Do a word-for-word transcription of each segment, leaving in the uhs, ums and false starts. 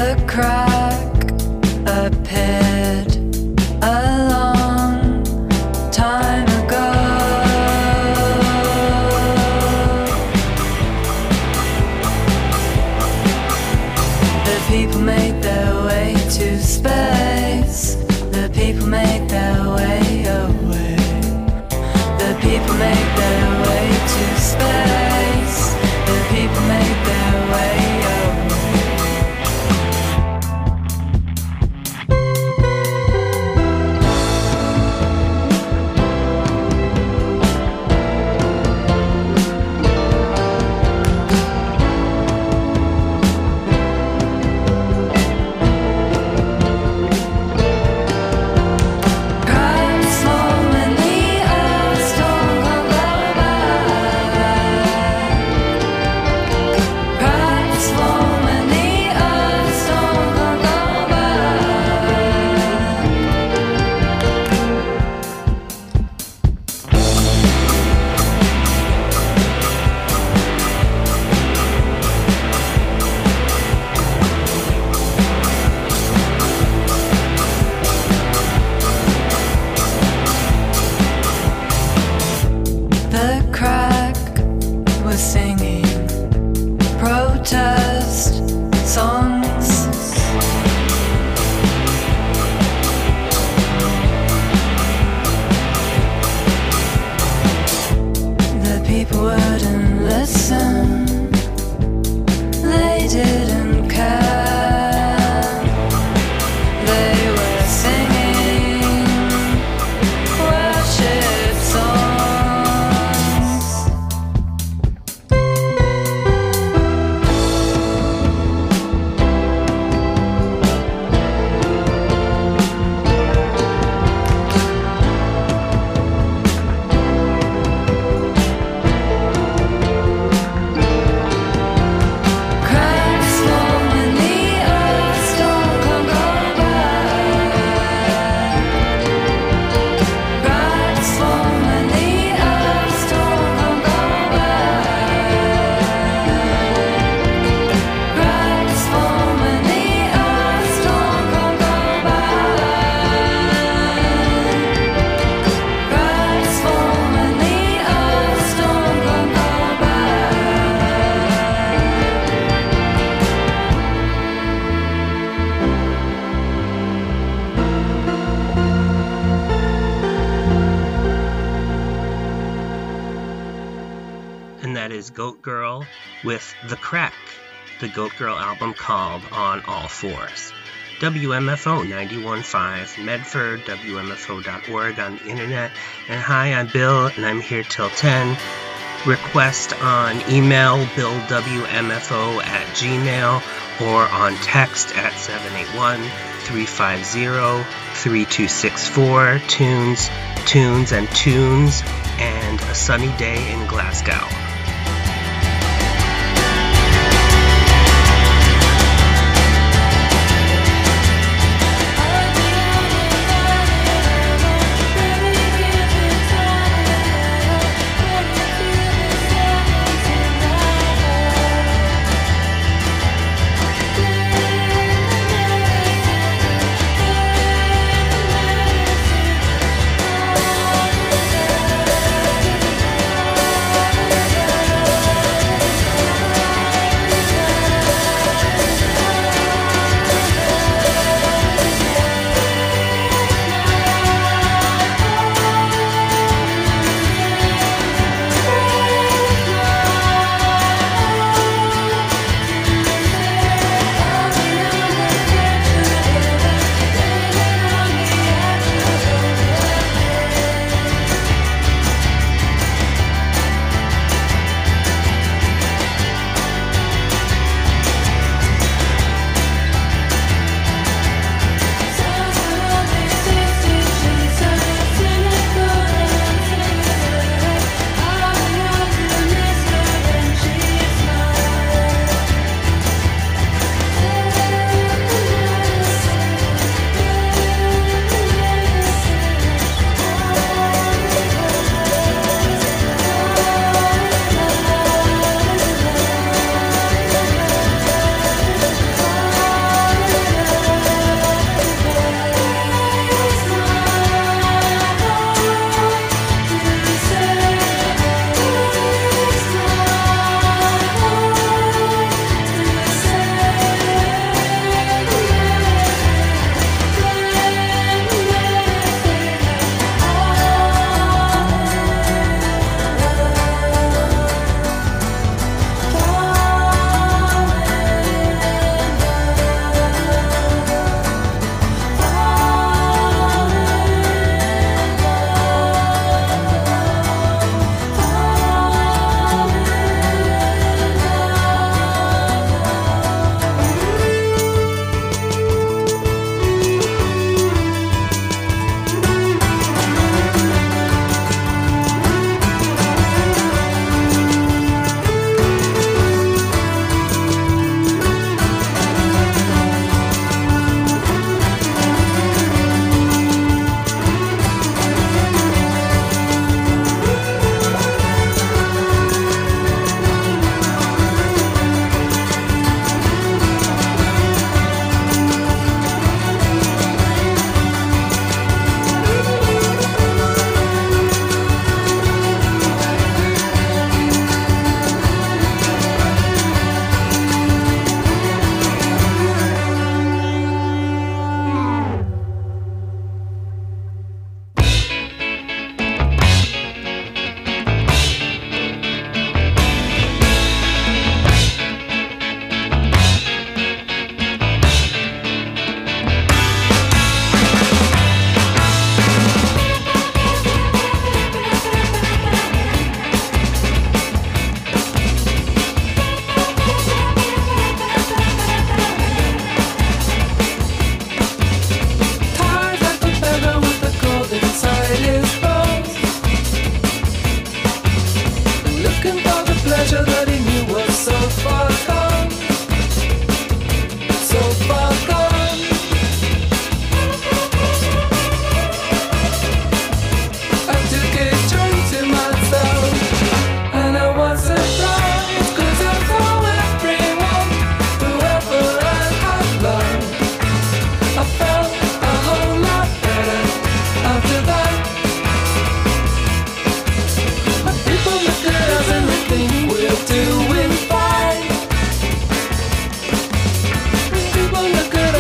The crack appeared a long time ago. The people made their way to space. The people made their way away. The people made their way to space. The people made their way away. Goat Girl with The Crack, the Goat Girl album called On All Fours. W M F O ninety-one point five Medford, W M F O dot org on the internet. And hi, I'm Bill, and I'm here till ten. Request on email, billwmfo at gmail, or on text at seven eight one, three five zero, three two six four. Tunes, tunes, and tunes, and a sunny day in Glasgow. Yeah.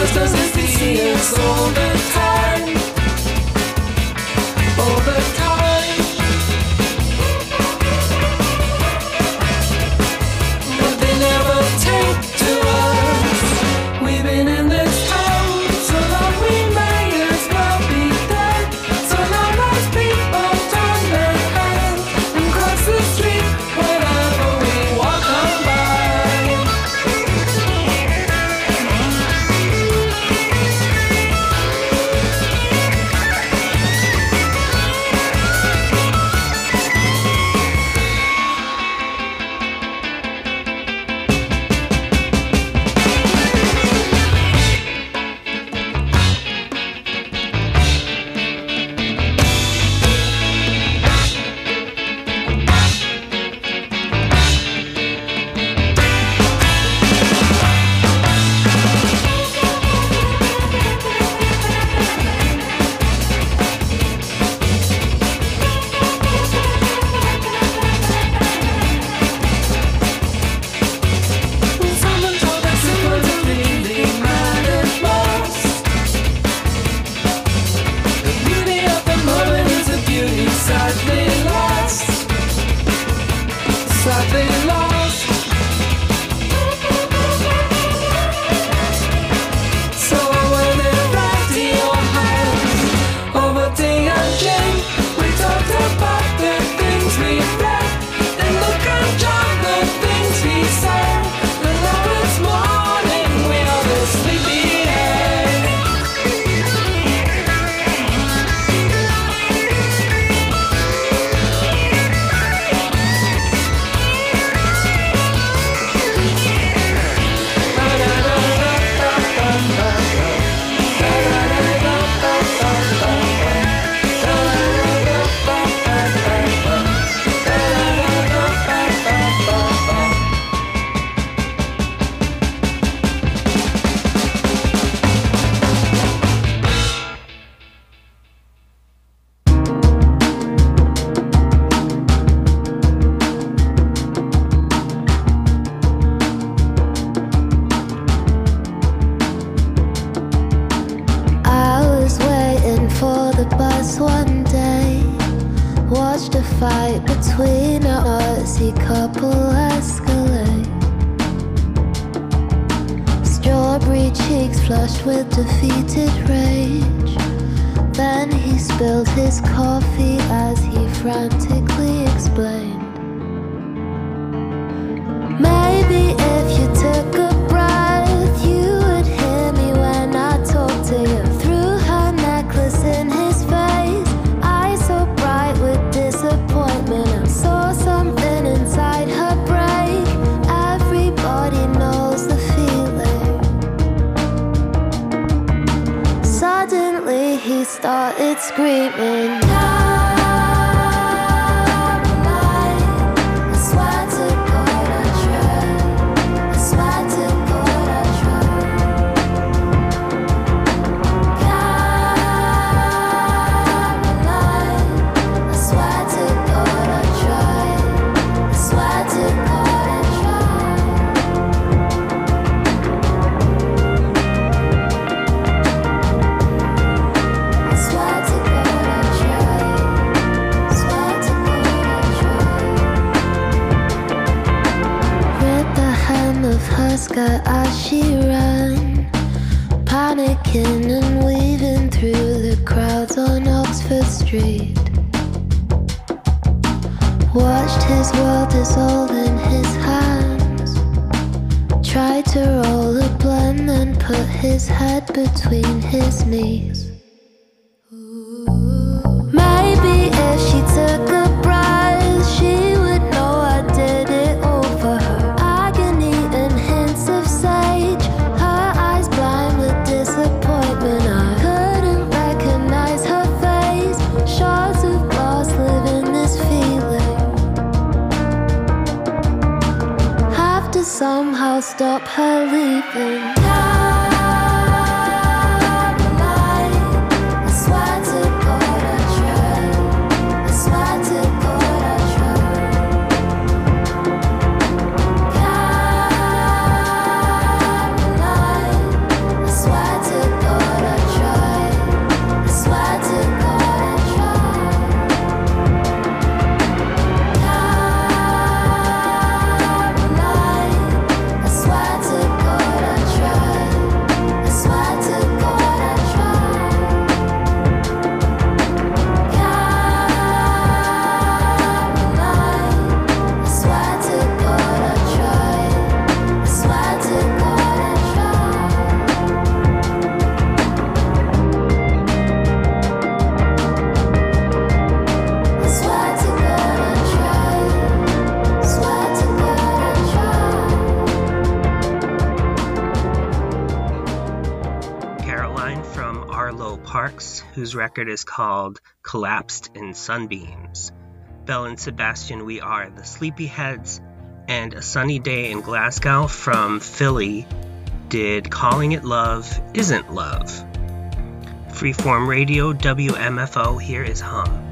fight between a Aussie couple escalate. Strawberry cheeks flushed with defeated rage. Then he spilled his coffee as he frantically explained. Maybe if you took a breath, you would hear me when I talk to you. Threw her necklace in his face, eyes so bright with disappointment. I saw something inside her break. Everybody knows the feeling. Suddenly he started screaming. As she ran, panicking and weaving through the crowds on Oxford Street. Watched his world dissolve in his hands. Tried to roll a blunt and put his head between his knees. Maybe if she took a breath, she would know I did it all for her. Somehow stop her leaving. Caroline, Arlo Parks, whose record is called Collapsed in Sunbeams. Belle and Sebastian, We Are the Sleepyheads, and A Sunny Day in Glasgow from Philly did Calling It Love Isn't Love. Freeform Radio, W M F O, here is Hum.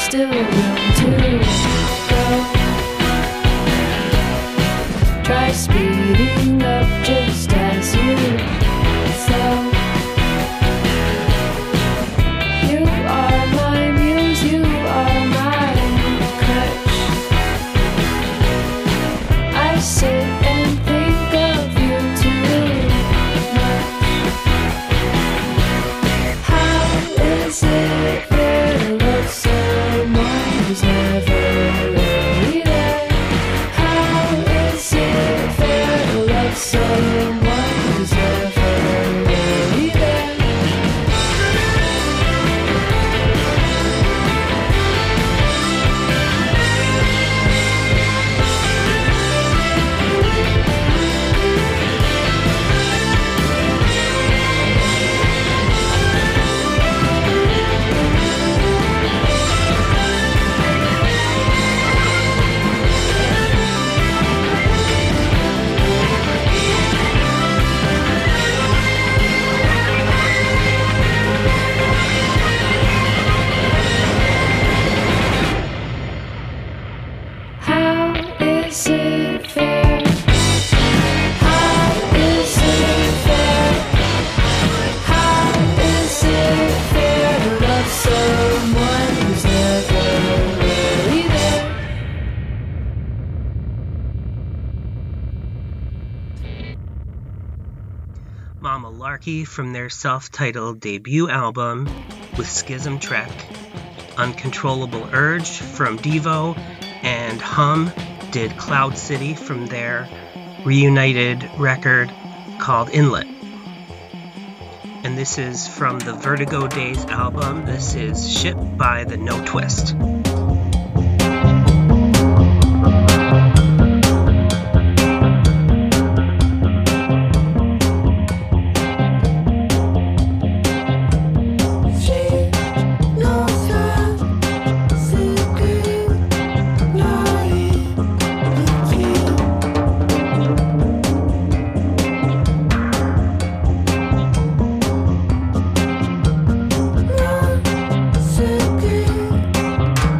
still room to go. Try speeding up just as you slow. You are my muse, you are my crutch. I sit and think of you too much. How is it fair to love someone who's never really there? How is it fair to love someone who's never really there? How is it fair? How is it fair? How is it fair to love someone who's never really there? Mama Larky from their self-titled debut album with Schism Trek, Uncontrollable Urge from Devo, and Hum did Cloud City from their reunited record called Inlet. And this is from the Vertigo Days album. This is Ship by the No Twist. Secret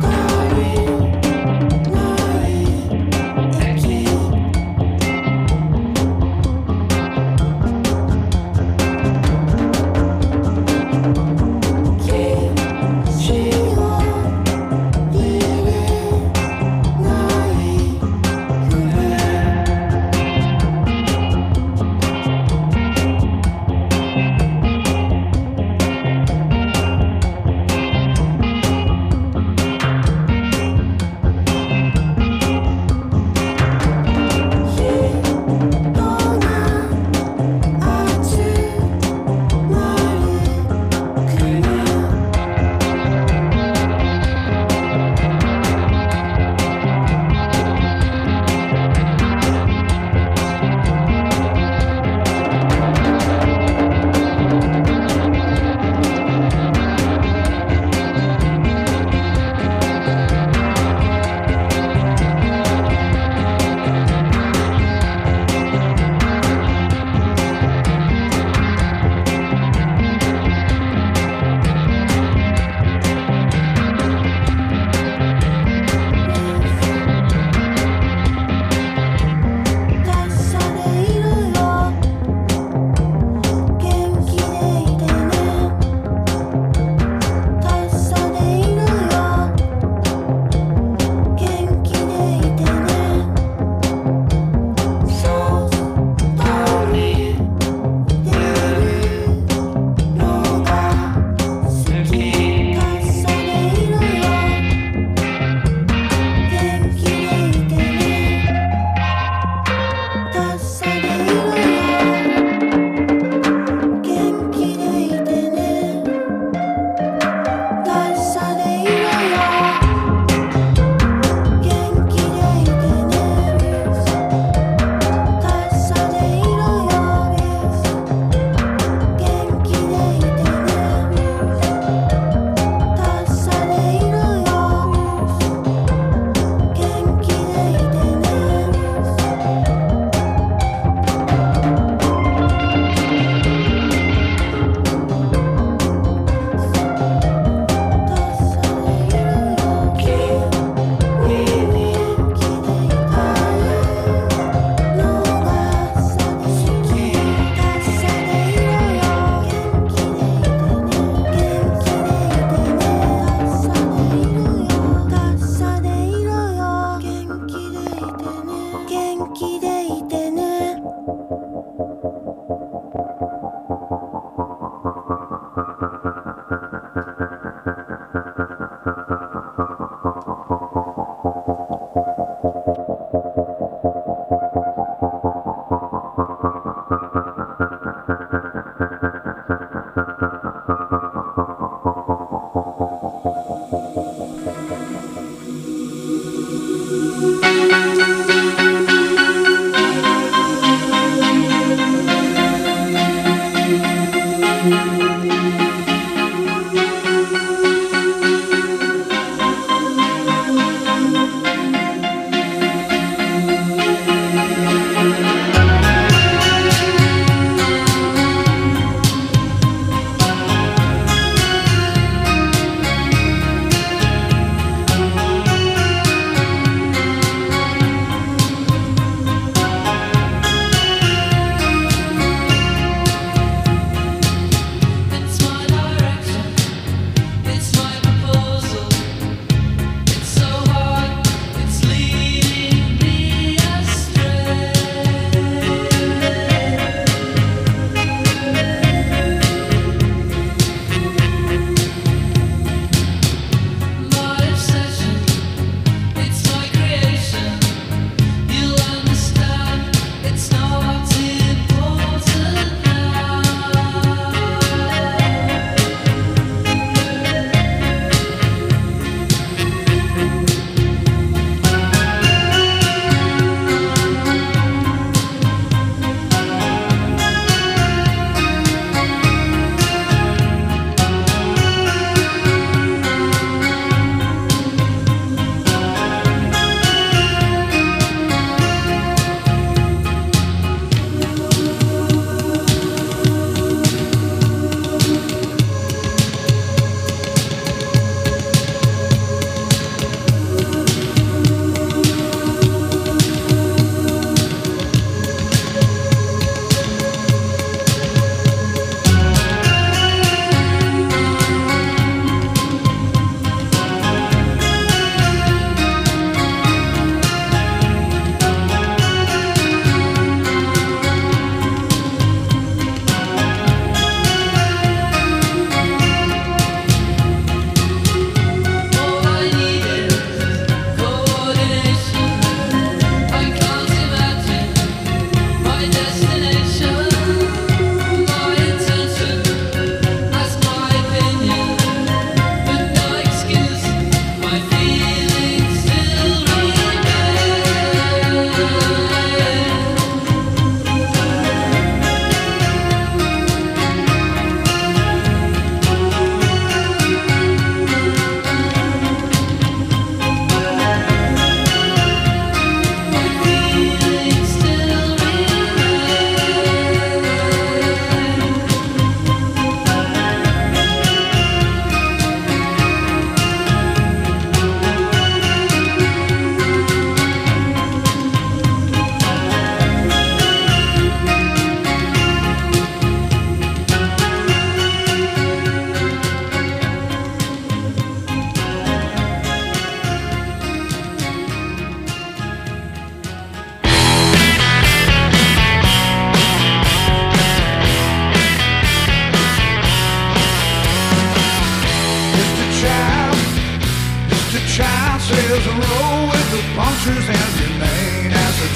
answers and remain as a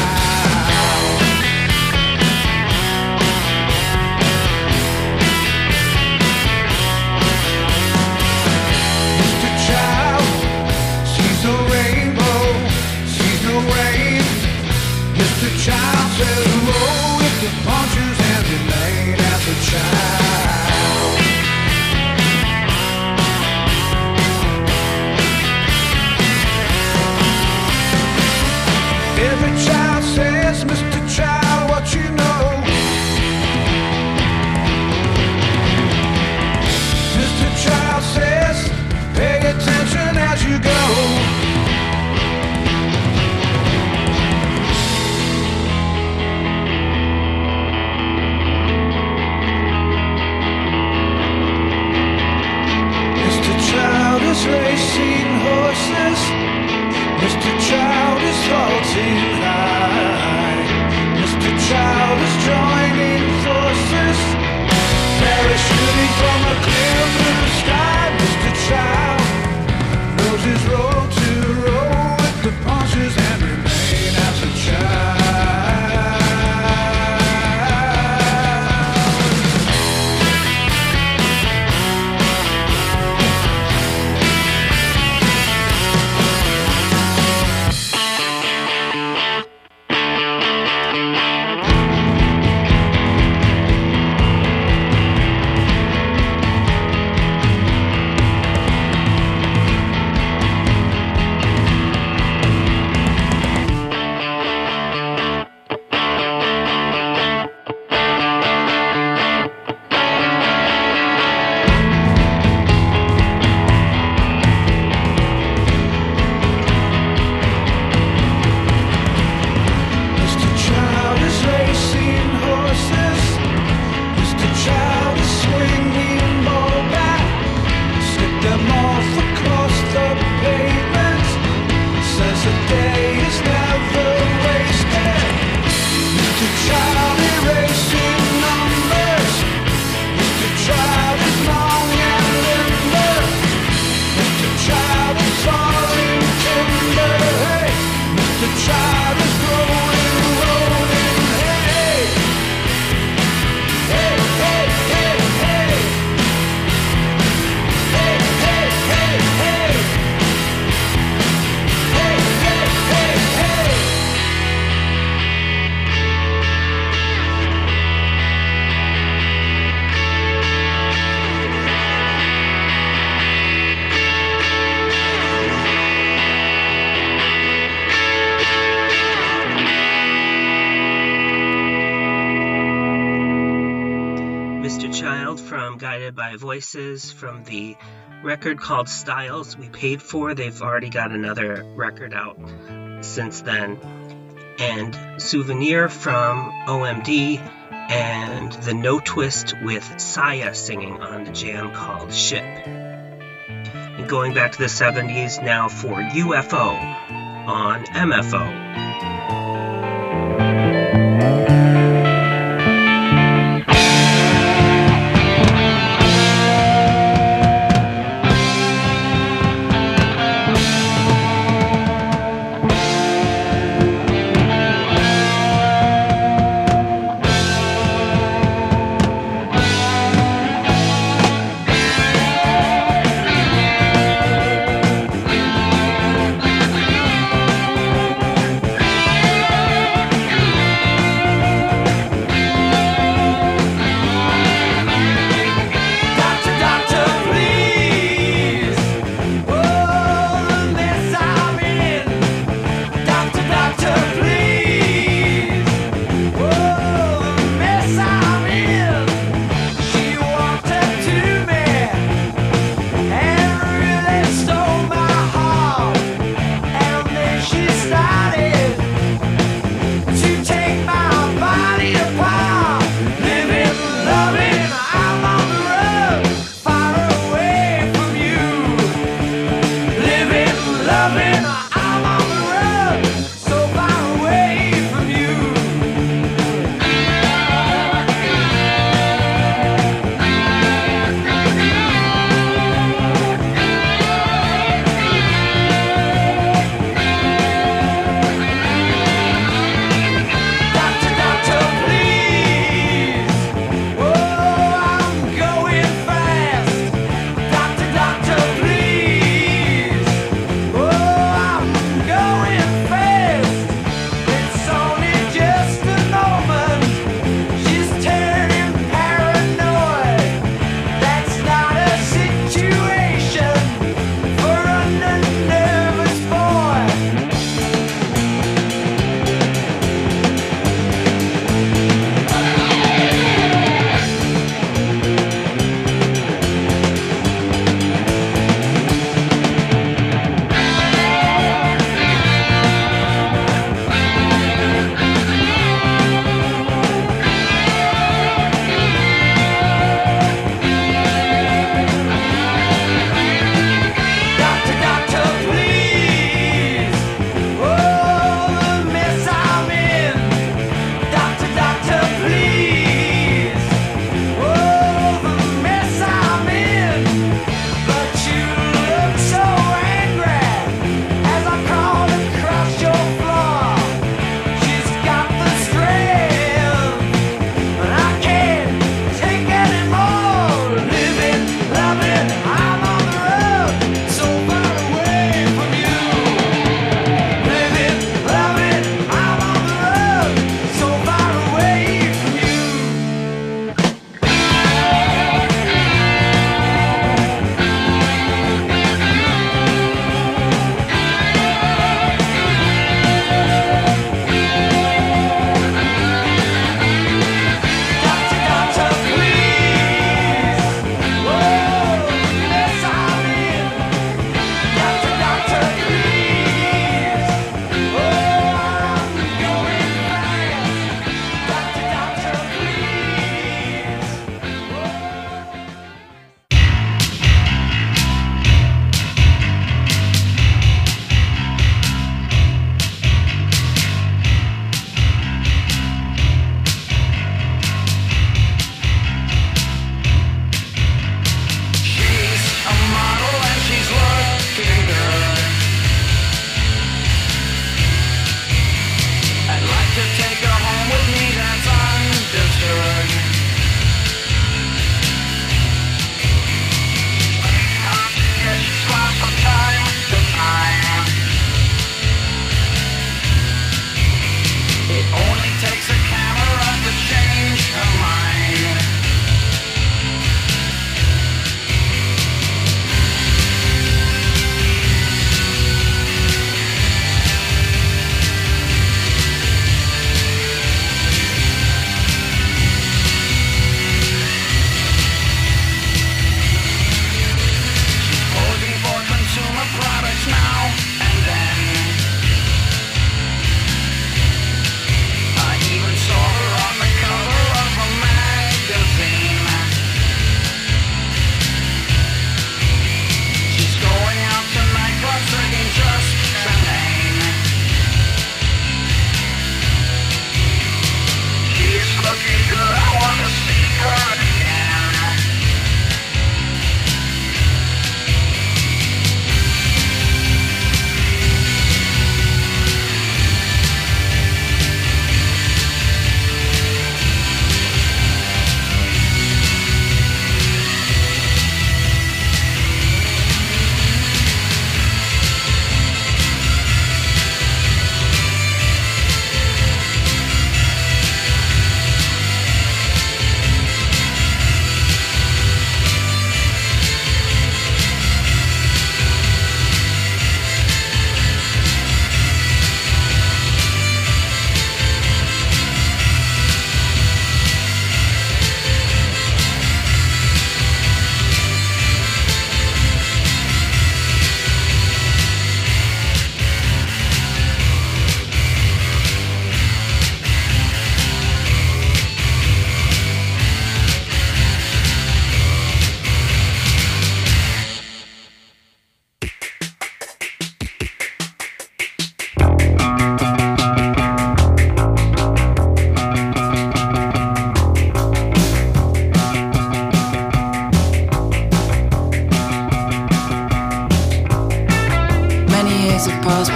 child. Just a child sees no rainbow, sees no rain. Just a child says roll with the punches and remain as a child. Every child says, Mister Child, what you know? Mister Child says, pay attention as you go. Mister Child is racing horses. Mister Child is floating high. Mister Child is joining forces, parachuting from a clear blue sky. Mister Child knows his role to roll with the punches and remain from Guided by Voices from the record called Styles We Paid For. They've already got another record out since then. And Souvenir from O M D, and The No Twist with Saya singing on the jam called Ship. And going back to the seventies now for U F O on M F O.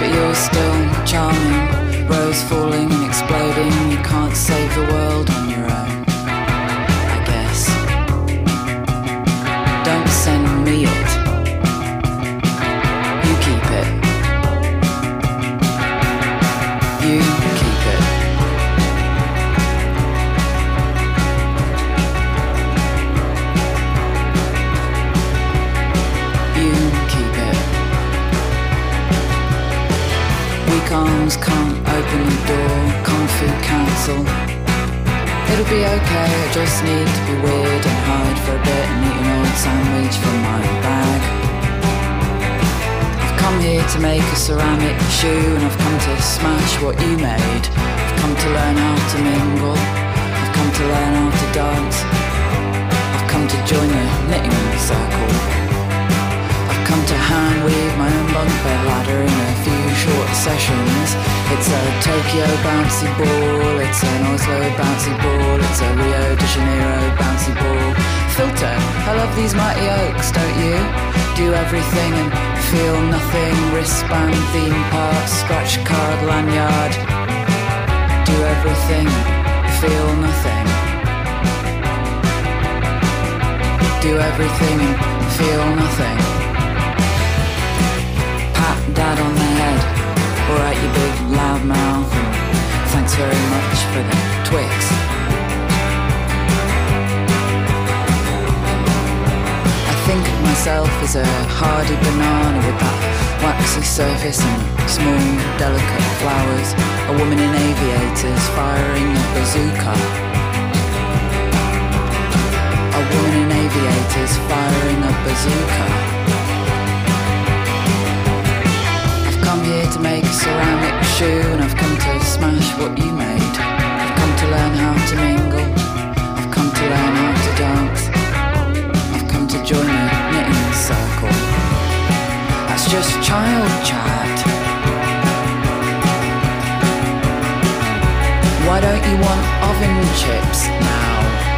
but you're still charming. Rose falling and exploding. You can't save the world on your own, I guess. Don't send me it. You keep it. You keep it. You keep it. Weak arms can't open the door. Kung Fu Council. It'll be okay, I just need to be weird and hide for a bit and eat an old sandwich from my bag. I've come here to make a ceramic shoe and I've come to smash what you made. I've come to learn how to mingle. I've come to learn how to dance. I've come to join the knitting circle. I've come to hand weave my own bunk bed ladder in a few short sessions. It's a Tokyo bouncy ball, it's an Oslo bouncy ball, it's a Rio de Janeiro bouncy ball. Filter, I love these mighty oaks, don't you? Do everything and feel nothing. Wristband, theme park, scratch card, lanyard. Do everything, feel nothing. Do everything and feel nothing. Pat dad on the head. Alright, you big loud mouth, and thanks very much for the Twix. I think of myself as a hardy banana with that waxy surface and small, delicate flowers. A woman in aviators firing a bazooka. A woman in aviators firing a bazooka. I've come here to make a ceramic shoe and I've come to smash what you made. I've come to learn how to mingle. I've come to learn how to dance. I've come to join a knitting circle. That's just child chat. Why don't you want oven chips now?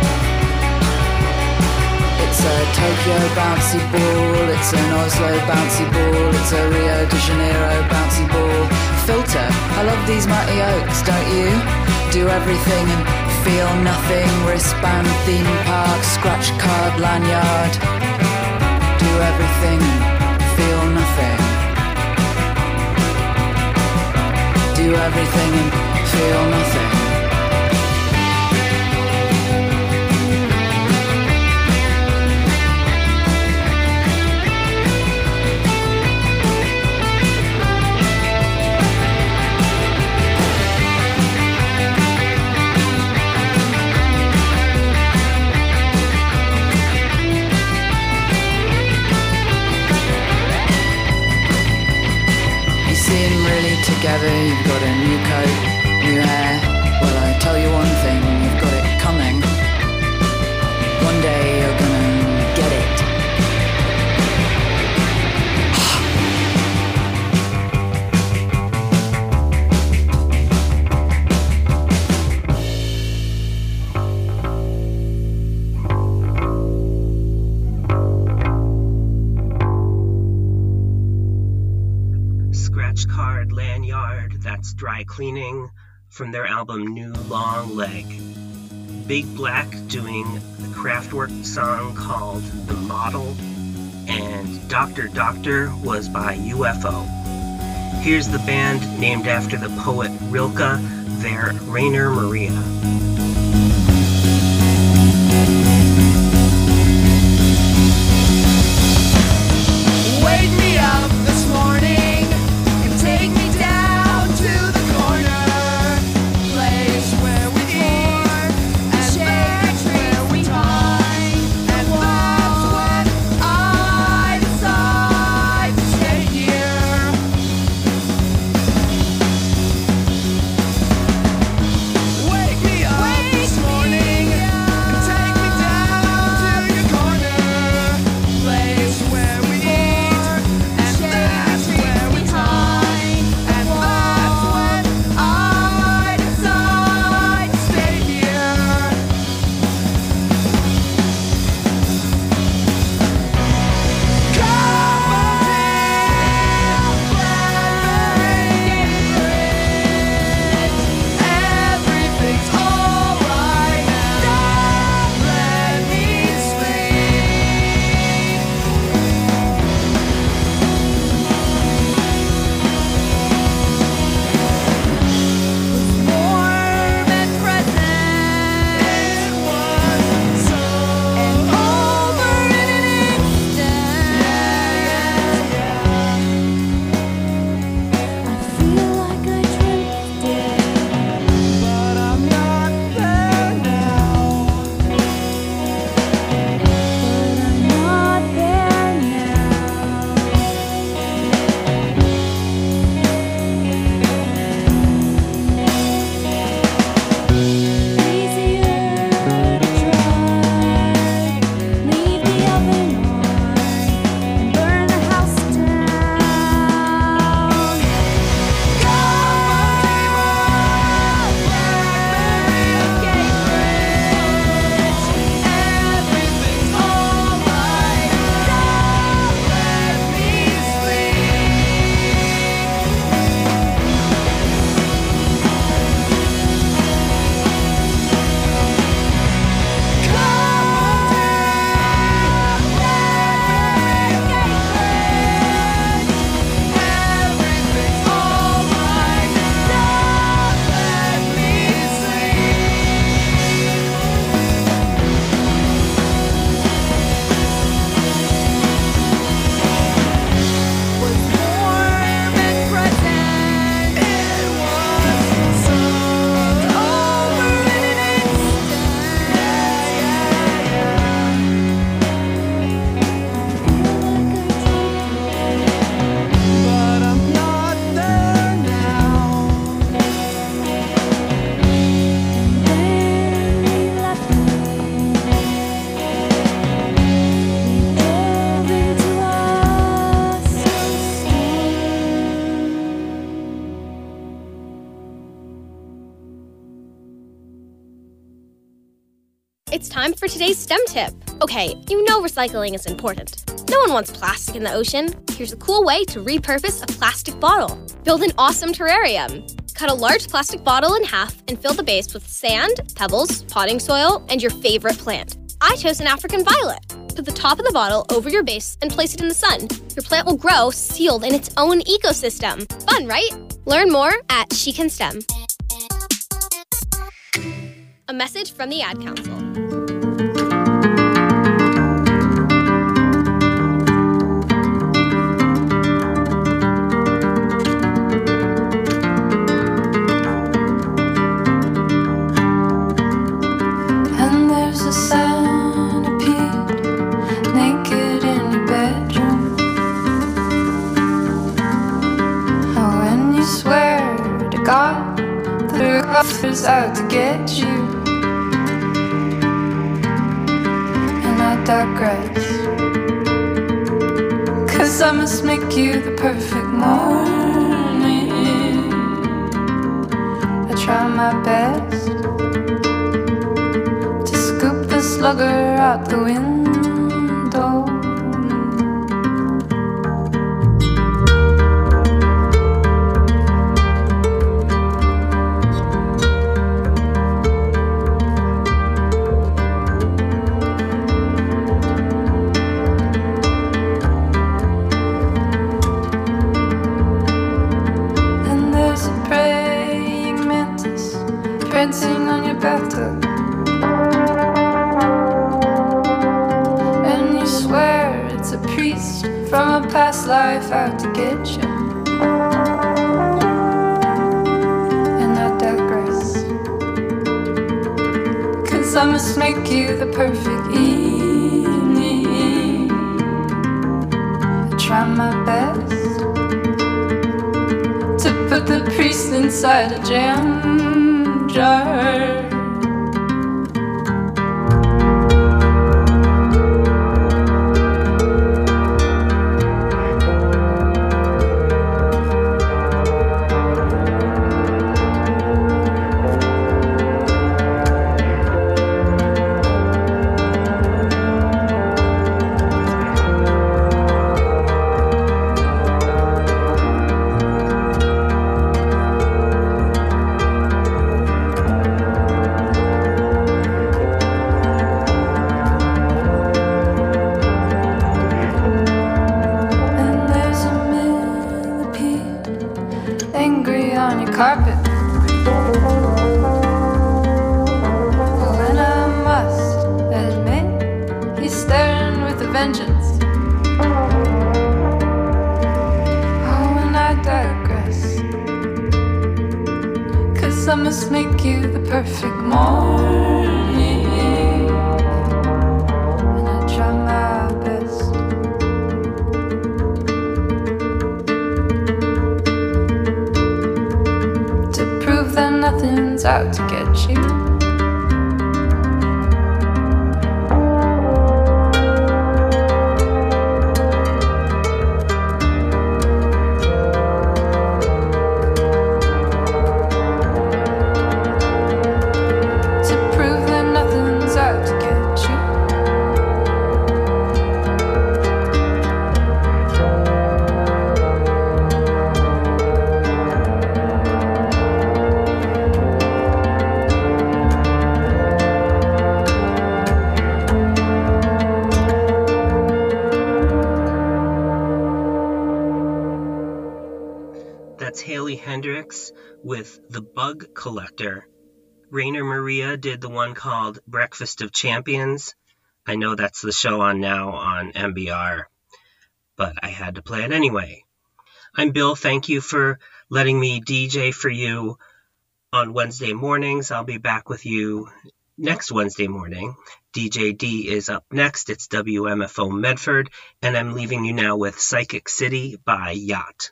It's a Tokyo bouncy ball, it's an Oslo bouncy ball, it's a Rio de Janeiro bouncy ball. Filter, I love these mighty oaks, don't you? Do everything and feel nothing. Wristband, theme park, scratch card, lanyard. Do everything and feel nothing. Do everything and feel nothing. Together, you've got a new coat, new hair. Well, I tell you one thing, you've got it coming. One day you're gonna get it. Card, lanyard, that's Dry Cleaning from their album New Long Leg. Big Black doing the Kraftwerk song called The Model, and Doctor Doctor was by U F O. Here's the band named after the poet Rilke, their Rainer Maria. Wake me up this morning. Take me down to the corner, place where we pour, and shades where we die, and that's when I decide to stay here. Wake me up. it's time for today's STEM tip. Okay, you know recycling is important. No one wants plastic in the ocean. Here's a cool way to repurpose a plastic bottle. Build an awesome terrarium. Cut a large plastic bottle in half and fill the base with sand, pebbles, potting soil, and your favorite plant. I chose an African violet. Put the top of the bottle over your base and place it in the sun. Your plant will grow sealed in its own ecosystem. Fun, right? Learn more at She Can STEM. A message from the Ad Council. And there's a centipede naked in your bedroom. Oh, and you swear to God that her offer's out to get you. And I digress, 'cause I must make you the perfect morning. I try my best to scoop the slugger out the window. And there's a praying mantis prancing on your bathtub. And you swear it's a priest from a past life out to get you. And I digress, 'cause I must make you the perfect evening. I try my best to put the priest inside a jam jar. And there's a millipede angry on your carpet. Oh, and I must admit, he's staring with a vengeance. Oh, and I digress, 'cause I must make you the perfect morning. And I try my best to prove that nothing's out to get you. To prove that nothing's out to get you. That's Haley Hendricks with The Bug Collector. Rainer Maria did the one called Breakfast of Champions. I know that's the show on now on M B R, but I had to play it anyway. I'm Bill. Thank you for letting me D J for you on Wednesday mornings. I'll be back with you next Wednesday morning. D J D is up next. It's W M F O Medford, and I'm leaving you now with Psychic City by Yacht.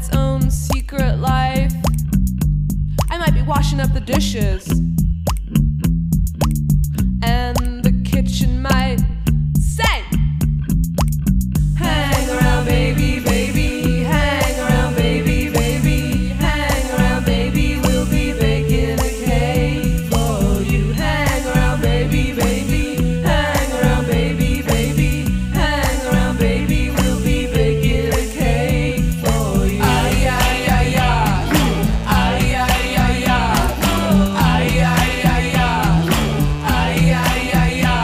its own secret life. I might be washing up the dishes, and the kitchen might say, hang around, baby, baby, hang around, baby, baby, hang around, baby, we'll be baking a cake for you. Hang around, baby, baby, hang around, baby, baby, hang around, baby, we'll be baking a cake for you. Ay, ay, ay, ay, ay, ay, ay, ay, ay, ay, ay, ay, ay, ay, ay,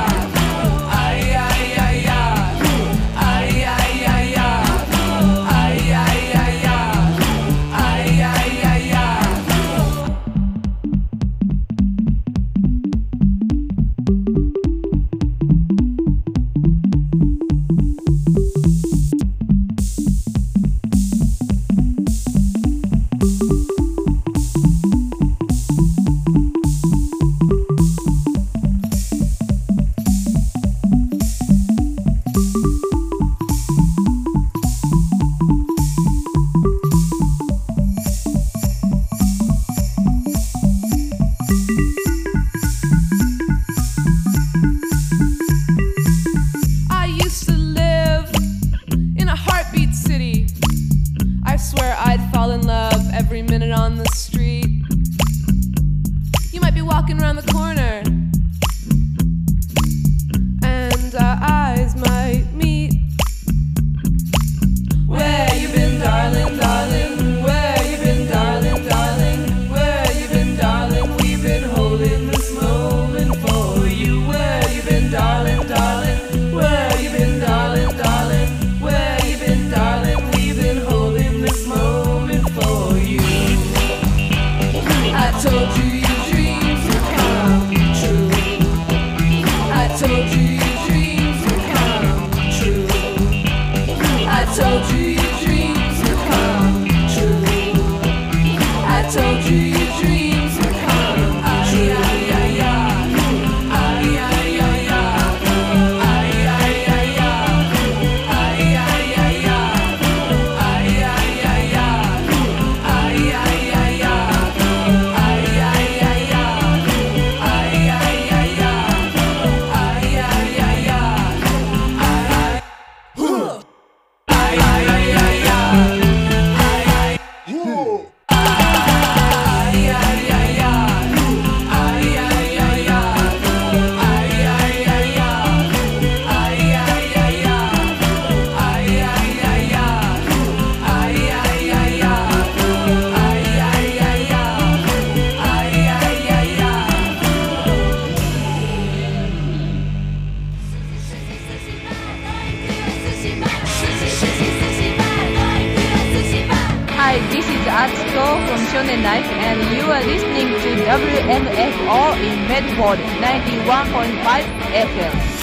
I used to live in a heartbeat city. I swear I'd fall in love every minute on the street. You might be walking around the corner, and our eyes might meet. Where you been, darling, darling? Where you been, darling, darling? Where you been, darling? We've been holding this moment for you. Where you been, darling, darling? Where you been, darling, darling? Where you been, darling? We've been holding this moment for you. I told you your dreams would come true. I told you your dreams would come true. I told you your dreams would come true. I told you your dreams would come true. Ay, ay, ay, ay, ay, ay, ay, ay, ay, ay, ay, ay, ay, ay, ay, Hi, this is Atsuko from Shonen Life, and you are listening to W M F O in Medford ninety-one point five F M.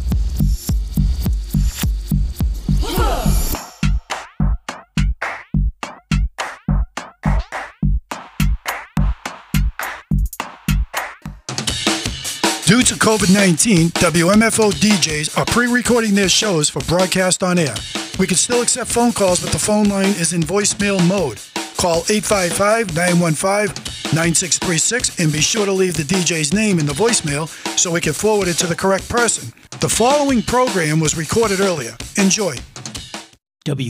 Due to COVID nineteen, W M F O D Js are pre-recording their shows for broadcast on air. We can still accept phone calls, but the phone line is in voicemail mode. Call eight five five, nine one five, nine six three six and be sure to leave the D J's name in the voicemail so we can forward it to the correct person. The following program was recorded earlier. Enjoy. W